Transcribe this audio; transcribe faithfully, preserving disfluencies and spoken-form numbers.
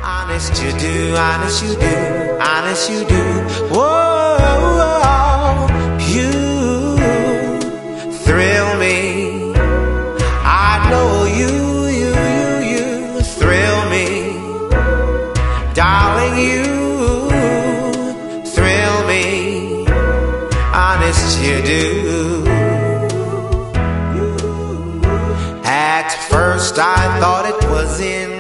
Honest you do, honest you do, honest you do. Whoa, whoa, you thrill me. I know you, you, you, you thrill me. Darling, you thrill me. Honest you do. At first I thought it was in